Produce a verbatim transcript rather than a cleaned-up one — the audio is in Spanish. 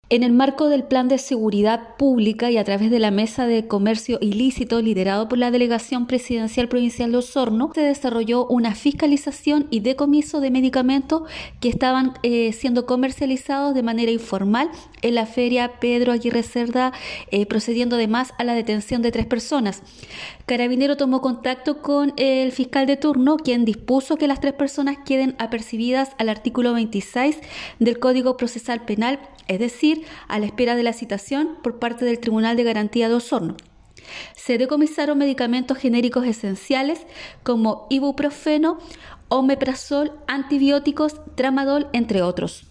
En el marco del Plan de Seguridad Pública y a través de la Mesa de Comercio Ilícito liderado por la Delegación Presidencial Provincial de Osorno, se desarrolló una fiscalización y decomiso de medicamentos que estaban eh, siendo comercializados de manera informal en la feria Pedro Aguirre Cerda, eh, procediendo además a la detención de tres personas. Carabinero tomó contacto con el fiscal de turno, quien dispuso que las tres personas queden apercibidas al artículo veintiséis del Código Procesal Penal, es decir, a la espera de la citación por parte del Tribunal de Garantía de Osorno. Se decomisaron medicamentos genéricos esenciales como ibuprofeno, omeprazol, antibióticos, tramadol, entre otros.